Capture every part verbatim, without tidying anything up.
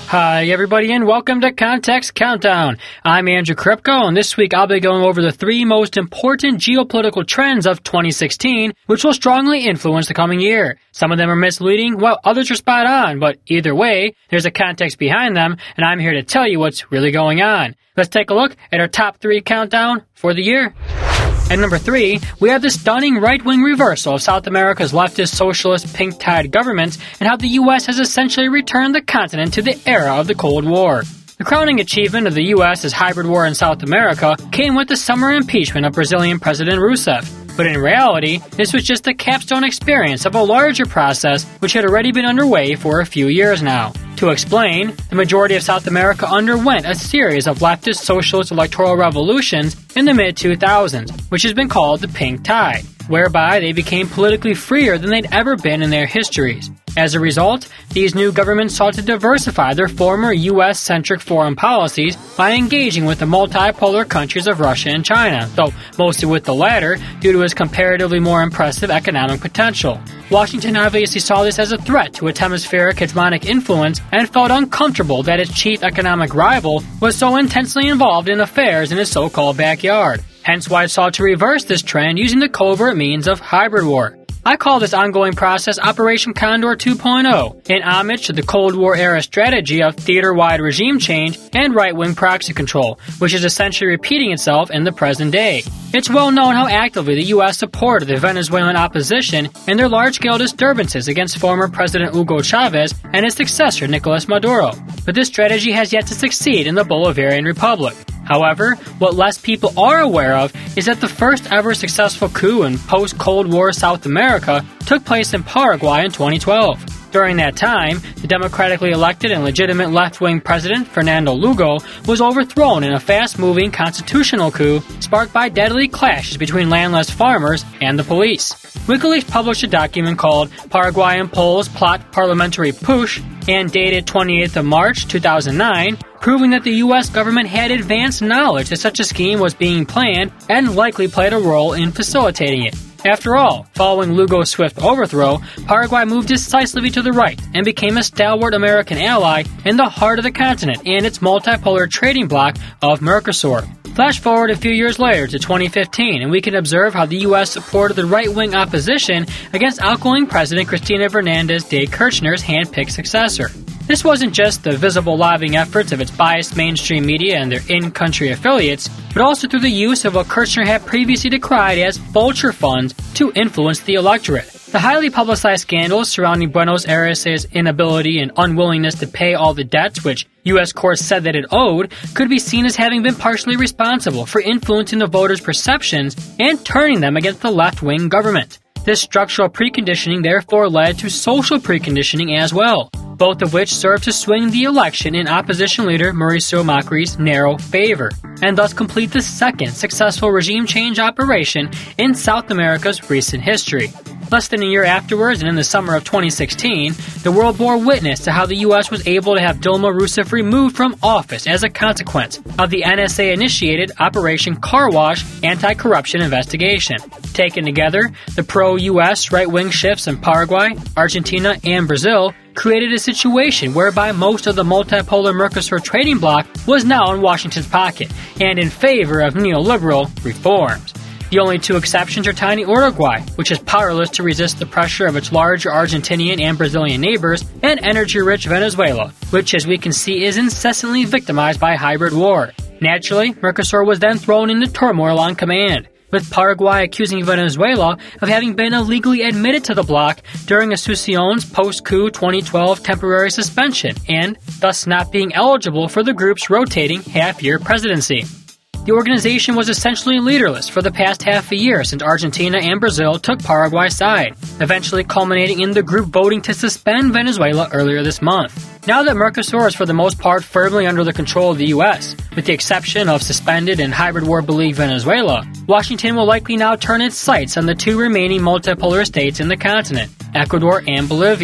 Hi everybody and welcome to Context Countdown. I'm Andrew Kripko and this week I'll be going over the three most important geopolitical trends of twenty sixteen which will strongly influence the coming year. Some of them are misleading while others are spot on, but either way, there's a context behind them and I'm here to tell you what's really going on. Let's take a look at our top three countdown for the year. At number three, we have the stunning right-wing reversal of South America's leftist socialist pink tide government and how the U S has essentially returned the continent to the era of the Cold War. The crowning achievement of the U S's hybrid war in South America came with the summer impeachment of Brazilian President Rousseff. But in reality, this was just the capstone experience of a larger process which had already been underway for a few years now. To explain, the majority of South America underwent a series of leftist socialist electoral revolutions in the mid two thousands, which has been called the Pink Tide, whereby they became politically freer than they'd ever been in their histories. As a result, these new governments sought to diversify their former U S-centric foreign policies by engaging with the multipolar countries of Russia and China, though mostly with the latter due to its comparatively more impressive economic potential. Washington obviously saw this as a threat to its hemispheric hegemonic influence and felt uncomfortable that its chief economic rival was so intensely involved in affairs in his so-called backyard. Hence why it sought to reverse this trend using the covert means of hybrid war. I call this ongoing process Operation Condor two point oh, in homage to the Cold War-era strategy of theater-wide regime change and right-wing proxy control, which is essentially repeating itself in the present day. It's well known how actively the U S supported the Venezuelan opposition in their large-scale disturbances against former President Hugo Chavez and his successor Nicolas Maduro, but this strategy has yet to succeed in the Bolivarian Republic. However, what less people are aware of is that the first ever successful coup in post-Cold War South America took place in Paraguay in twenty twelve. During that time, the democratically elected and legitimate left-wing president, Fernando Lugo, was overthrown in a fast-moving constitutional coup sparked by deadly clashes between landless farmers and the police. WikiLeaks published a document called Paraguayan Poles Plot Parliamentary Push and dated twenty-eighth of March two thousand nine, proving that the U S government had advanced knowledge that such a scheme was being planned and likely played a role in facilitating it. After all, following Lugo's swift overthrow, Paraguay moved decisively to the right and became a stalwart American ally in the heart of the continent and its multipolar trading bloc of Mercosur. Flash forward a few years later to twenty fifteen, and we can observe how the U S supported the right-wing opposition against outgoing President Cristina Fernandez de Kirchner's hand-picked successor. This wasn't just the visible lobbying efforts of its biased mainstream media and their in-country affiliates, but also through the use of what Kirchner had previously decried as vulture funds to influence the electorate. The highly publicized scandals surrounding Buenos Aires' inability and unwillingness to pay all the debts which U S courts said that it owed could be seen as having been partially responsible for influencing the voters' perceptions and turning them against the left-wing government. This structural preconditioning therefore led to social preconditioning as well, both of which served to swing the election in opposition leader Mauricio Macri's narrow favor, and thus complete the second successful regime change operation in South America's recent history. Less than a year afterwards, and in the summer of twenty sixteen, the world bore witness to how the U S was able to have Dilma Rousseff removed from office as a consequence of the N S A-initiated Operation Car Wash anti-corruption investigation. Taken together, the pro-U S right-wing shifts in Paraguay, Argentina, and Brazil created a situation whereby most of the multipolar Mercosur trading bloc was now in Washington's pocket and in favor of neoliberal reforms. The only two exceptions are tiny Uruguay, which is powerless to resist the pressure of its larger Argentinian and Brazilian neighbors, and energy-rich Venezuela, which as we can see is incessantly victimized by hybrid war. Naturally, Mercosur was then thrown into turmoil on command, with Paraguay accusing Venezuela of having been illegally admitted to the bloc during Asuncion's post-coup twenty twelve temporary suspension, and thus not being eligible for the group's rotating half-year presidency. The organization was essentially leaderless for the past half a year since Argentina and Brazil took Paraguay's side, eventually culminating in the group voting to suspend Venezuela earlier this month. Now that Mercosur is for the most part firmly under the control of the U S, with the exception of suspended and hybrid war-beleagued Venezuela, Washington will likely now turn its sights on the two remaining multipolar states in the continent, Ecuador and Bolivia.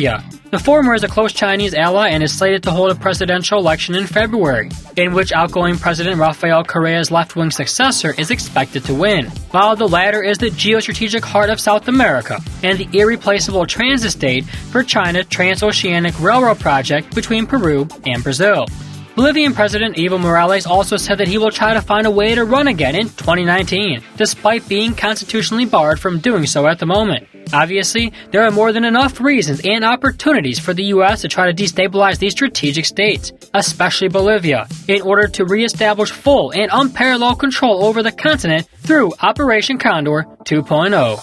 The former is a close Chinese ally and is slated to hold a presidential election in February, in which outgoing President Rafael Correa's left-wing successor is expected to win, while the latter is the geostrategic heart of South America and the irreplaceable transit state for China's transoceanic railroad project between Peru and Brazil. Bolivian President Evo Morales also said that he will try to find a way to run again in twenty nineteen, despite being constitutionally barred from doing so at the moment. Obviously, there are more than enough reasons and opportunities for the U S to try to destabilize these strategic states, especially Bolivia, in order to re-establish full and unparalleled control over the continent through Operation Condor two point oh.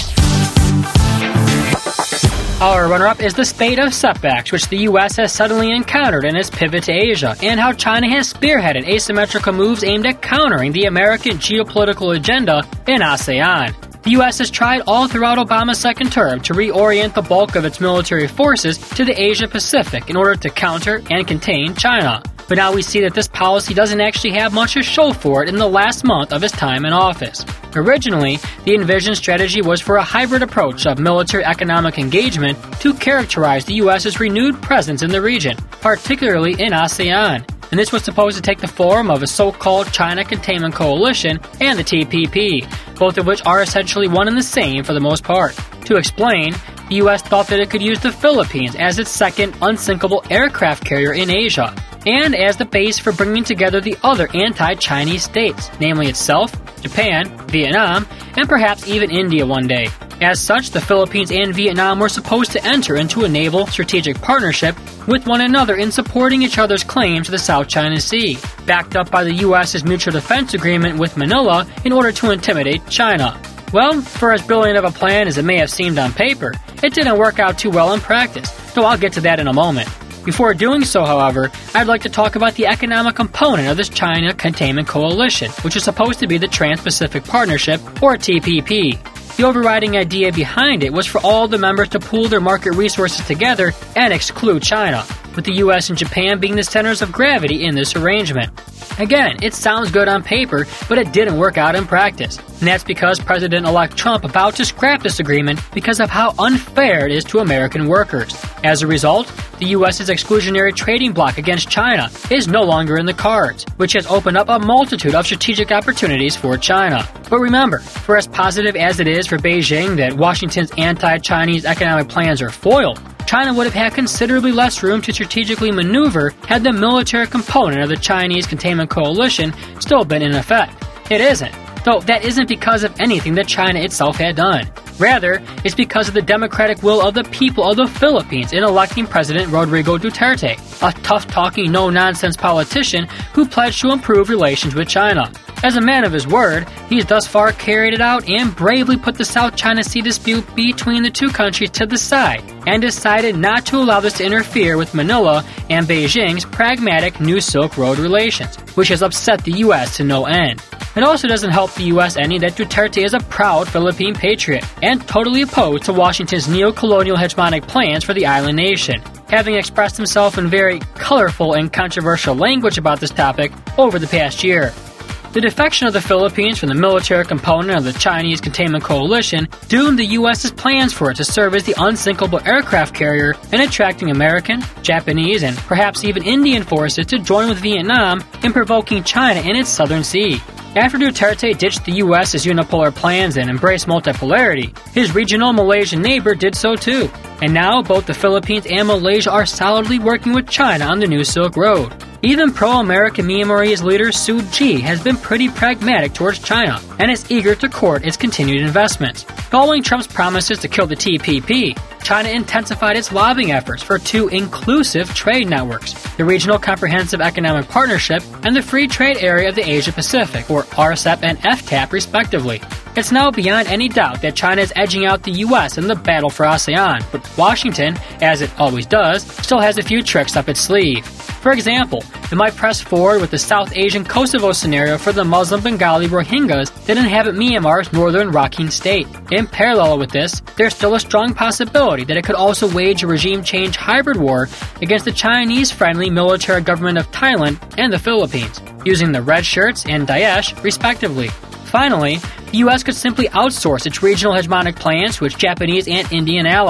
Our runner-up is the spate of setbacks which the U S has suddenly encountered in its pivot to Asia, and how China has spearheaded asymmetrical moves aimed at countering the American geopolitical agenda in ASEAN. The U S has tried all throughout Obama's second term to reorient the bulk of its military forces to the Asia-Pacific in order to counter and contain China. But now we see that this policy doesn't actually have much to show for it in the last month of his time in office. Originally, the envisioned strategy was for a hybrid approach of military-economic engagement to characterize the U S's renewed presence in the region, particularly in ASEAN. And this was supposed to take the form of a so-called China Containment Coalition and the T P P, both of which are essentially one and the same for the most part. To explain, the U S thought that it could use the Philippines as its second unsinkable aircraft carrier in Asia, and as the base for bringing together the other anti-Chinese states, namely itself, Japan, Vietnam, and perhaps even India one day. As such, the Philippines and Vietnam were supposed to enter into a naval strategic partnership with one another in supporting each other's claims to the South China Sea, backed up by the U S's mutual defense agreement with Manila in order to intimidate China. Well, for as brilliant of a plan as it may have seemed on paper, it didn't work out too well in practice, though I'll get to that in a moment. Before doing so, however, I'd like to talk about the economic component of this China Containment Coalition, which is supposed to be the Trans-Pacific Partnership, or T P P. The overriding idea behind it was for all the members to pool their market resources together and exclude China, with the U S and Japan being the centers of gravity in this arrangement. Again, it sounds good on paper, but it didn't work out in practice. And that's because President-elect Trump vowed to scrap this agreement because of how unfair it is to American workers. As a result, the U S's exclusionary trading bloc against China is no longer in the cards, which has opened up a multitude of strategic opportunities for China. But remember, for as positive as it is for Beijing that Washington's anti-Chinese economic plans are foiled, China would have had considerably less room to strategically maneuver had the military component of the Chinese Containment Coalition still been in effect. It isn't, though that isn't because of anything that China itself had done. Rather, it's because of the democratic will of the people of the Philippines in electing President Rodrigo Duterte, a tough-talking, no-nonsense politician who pledged to improve relations with China. As a man of his word, he's thus far carried it out and bravely put the South China Sea dispute between the two countries to the side, and decided not to allow this to interfere with Manila and Beijing's pragmatic New Silk Road relations, which has upset the U S to no end. It also doesn't help the U S any that Duterte is a proud Philippine patriot, and totally opposed to Washington's neo-colonial hegemonic plans for the island nation, having expressed himself in very colorful and controversial language about this topic over the past year. The defection of the Philippines from the military component of the Chinese Containment Coalition doomed the U S's plans for it to serve as the unsinkable aircraft carrier in attracting American, Japanese, and perhaps even Indian forces to join with Vietnam in provoking China in its southern sea. After Duterte ditched the U S's unipolar plans and embraced multipolarity, his regional Malaysian neighbor did so too. And now both the Philippines and Malaysia are solidly working with China on the New Silk Road. Even pro-American Myanmarese leader Suu Kyi has been pretty pragmatic towards China and is eager to court its continued investments. Following Trump's promises to kill the T P P, China intensified its lobbying efforts for two inclusive trade networks, the Regional Comprehensive Economic Partnership and the Free Trade Area of the Asia-Pacific, or R C E P and F T A P respectively. It's now beyond any doubt that China is edging out the U S in the battle for ASEAN, but Washington, as it always does, still has a few tricks up its sleeve. For example, it might press forward with the South Asian Kosovo scenario for the Muslim Bengali Rohingyas that inhabit Myanmar's northern Rakhine state. In parallel with this, there's still a strong possibility that it could also wage a regime change hybrid war against the Chinese-friendly military government of Thailand and the Philippines, using the Red Shirts and Daesh, respectively. Finally, the U S could simply outsource its regional hegemonic plans to its Japanese and Indian allies,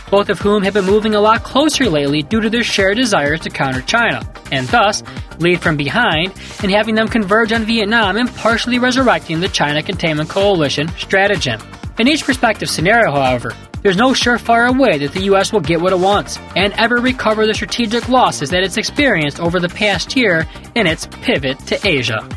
both of whom have been moving a lot closer lately due to their shared desires to counter China, and thus lead from behind and having them converge on Vietnam and partially resurrecting the China Containment Coalition stratagem. In each prospective scenario, however, there's no surefire way that the U S will get what it wants and ever recover the strategic losses that it's experienced over the past year in its pivot to Asia.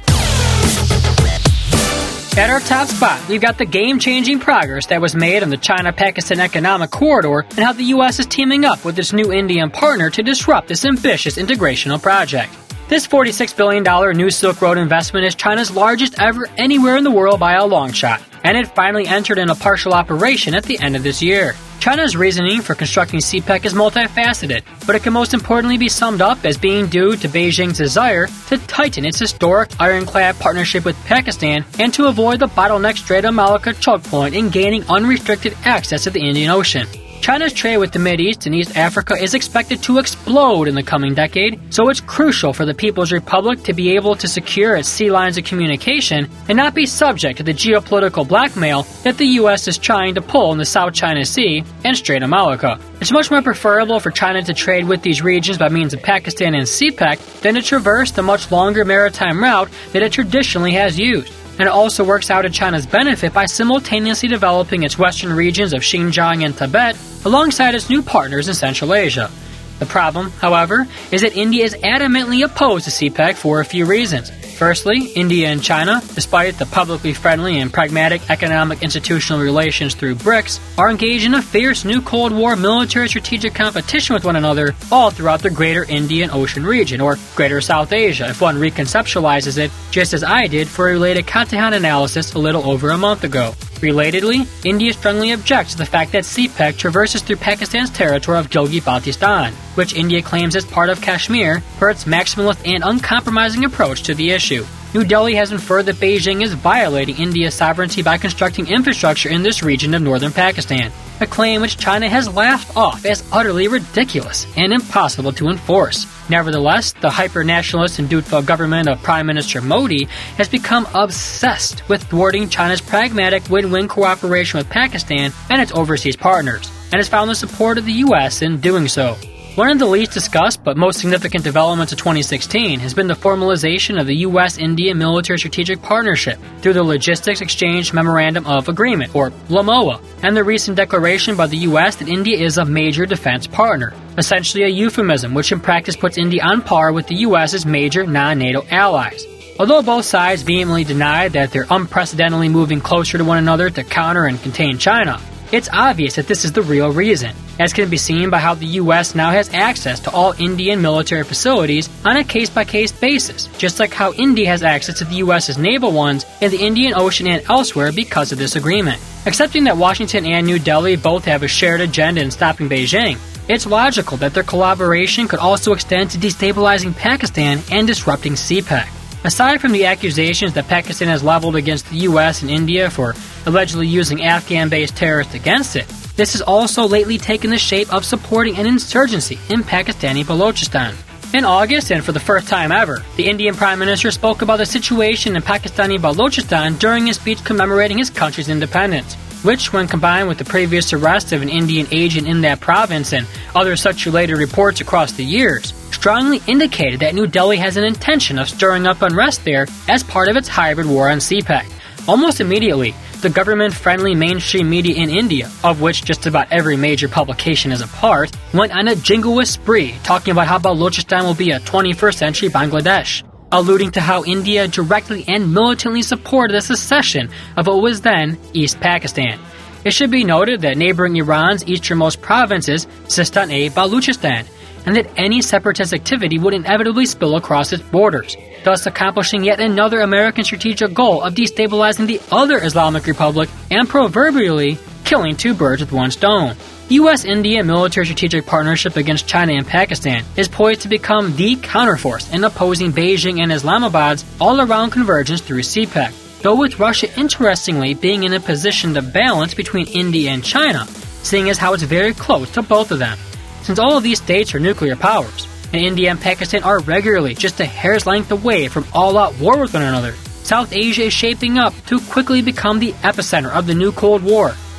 At our top spot, we've got the game-changing progress that was made on the China-Pakistan Economic Corridor and how the U S is teaming up with its new Indian partner to disrupt this ambitious integrational project. This forty-six billion dollars new Silk Road investment is China's largest ever anywhere in the world by a long shot, and it finally entered into partial operation at the end of this year. China's reasoning for constructing C PEC is multifaceted, but it can most importantly be summed up as being due to Beijing's desire to tighten its historic ironclad partnership with Pakistan and to avoid the bottleneck Strait of Malacca choke point in gaining unrestricted access to the Indian Ocean. China's trade with the Mideast and East Africa is expected to explode in the coming decade, so it's crucial for the People's Republic to be able to secure its sea lines of communication and not be subject to the geopolitical blackmail that the U S is trying to pull in the South China Sea and Strait of Malacca. It's much more preferable for China to trade with these regions by means of Pakistan and C PEC than to traverse the much longer maritime route that it traditionally has used. And it also works out in China's benefit by simultaneously developing its western regions of Xinjiang and Tibet alongside its new partners in Central Asia. The problem, however, is that India is adamantly opposed to C PEC for a few reasons. Firstly, India and China, despite the publicly friendly and pragmatic economic institutional relations through BRICS, are engaged in a fierce new Cold War military strategic competition with one another all throughout the greater Indian Ocean region, or greater South Asia if one reconceptualizes it, just as I did for a related Katahan analysis a little over a month ago. Relatedly, India strongly objects to the fact that C PEC traverses through Pakistan's territory of Gilgit-Baltistan, which India claims as part of Kashmir for its maximalist and uncompromising approach to the issue. New Delhi has inferred that Beijing is violating India's sovereignty by constructing infrastructure in this region of northern Pakistan, a claim which China has laughed off as utterly ridiculous and impossible to enforce. Nevertheless, the hyper-nationalist and dutiful government of Prime Minister Modi has become obsessed with thwarting China's pragmatic win-win cooperation with Pakistan and its overseas partners, and has found the support of the U S in doing so. One of the least discussed but most significant developments of twenty sixteen has been the formalization of the U S India Military Strategic Partnership through the Logistics Exchange Memorandum of Agreement, or LAMOA, and the recent declaration by the U S that India is a major defense partner, essentially a euphemism which in practice puts India on par with the U S's major non-NATO allies. Although both sides vehemently denied that they're unprecedentedly moving closer to one another to counter and contain China, it's obvious that this is the real reason, as can be seen by how the U S now has access to all Indian military facilities on a case-by-case basis, just like how India has access to the U S's naval ones in the Indian Ocean and elsewhere because of this agreement. Accepting that Washington and New Delhi both have a shared agenda in stopping Beijing, it's logical that their collaboration could also extend to destabilizing Pakistan and disrupting C PEC. Aside from the accusations that Pakistan has leveled against the U S and India for allegedly using Afghan-based terrorists against it, this has also lately taken the shape of supporting an insurgency in Pakistani Balochistan. In August, and for the first time ever, the Indian Prime Minister spoke about the situation in Pakistani Balochistan during a speech commemorating his country's independence, which, when combined with the previous arrest of an Indian agent in that province and other such related reports across the years, strongly indicated that New Delhi has an intention of stirring up unrest there as part of its hybrid war on C PEC. Almost immediately, the government-friendly mainstream media in India, of which just about every major publication is a part, went on a jingoist spree talking about how Balochistan will be a twenty-first century Bangladesh, alluding to how India directly and militantly supported the secession of what was then East Pakistan. It should be noted that neighboring Iran's easternmost province is Sistan-e Balochistan, and that any separatist activity would inevitably spill across its borders, thus accomplishing yet another American strategic goal of destabilizing the other Islamic Republic and proverbially killing two birds with one stone. The U S-India military strategic partnership against China and Pakistan is poised to become the counterforce in opposing Beijing and Islamabad's all-around convergence through C PEC, though with Russia interestingly being in a position to balance between India and China, seeing as how it's very close to both of them. Since all of these states are nuclear powers, and India and Pakistan are regularly just a hair's length away from all-out war with one another, South Asia is shaping up to quickly become the epicenter of the new Cold War,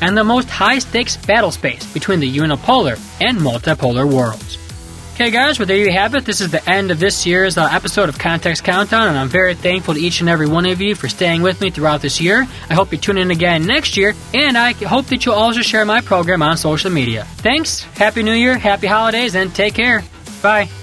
and the most high-stakes battle space between the unipolar and multipolar worlds. Okay guys, well there you have it. This is the end of this year's uh, episode of Context Countdown, and I'm very thankful to each and every one of you for staying with me throughout this year. I hope you tune in again next year, and I hope that you'll also share my program on social media. Thanks, Happy New Year, Happy Holidays, and take care. Bye.